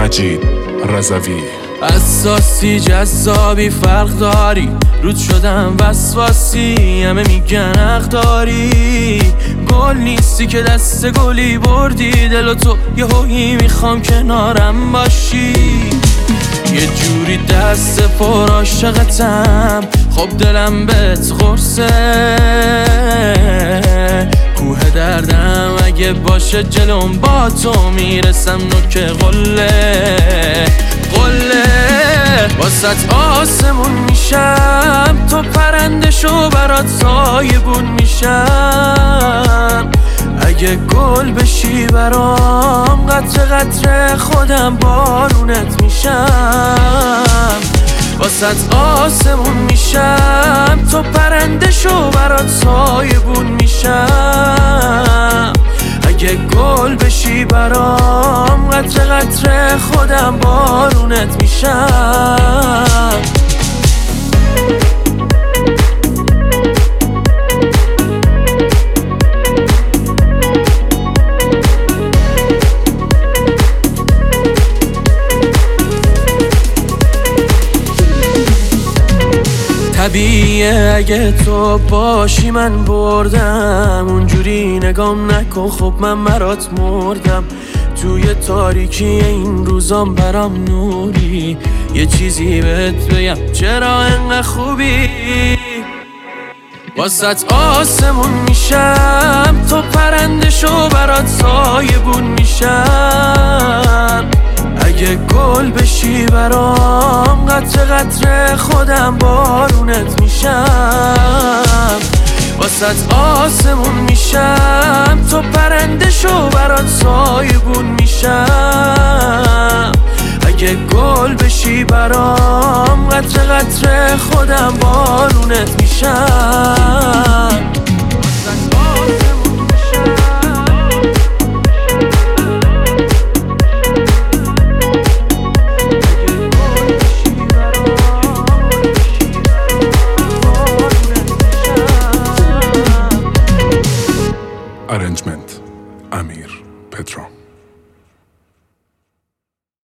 مجید رضوی. اساسی جذابی فرق داری، رود شدم وسواسی، همه میگن حق داری. گل نیستی که دست گلی بردی، دل و تو یه هویی میخوام کنارم باشی. یه جوری دست پر عاشقتم، خب دلم بهت قرصه. کوه دردم اگه باشه جلوم با تو میرسم نوک قله. واسط آسمون میشم، تو پرنده شو برات سایبون میشم. اگه گل بشی برام، قطره قطره خودم بارونت میشم. واسط آسمون میشم، تو پرنده شو برات سایبون میشم. اگه گل بشی برام، قطره قطره خودم بارونت میشم. طبیعیه اگه تو باشی من بردم، اونجوری نگام نکن خب من برات مردم. توی تاریکی این روزام برام نوری، یه چیزی بهت بگم چرا انقدر خوبی. واسط آسمون میشم، تو پرنده شو برات سایبون میشم. اگه گل بشی برام، قطره قطره خودم بارونت میشم. واسط آسمون میشم، تو پرنده شو برات سایبون میشم. اگه گل بشی برام، قطره قطره خودم بارونت میشم.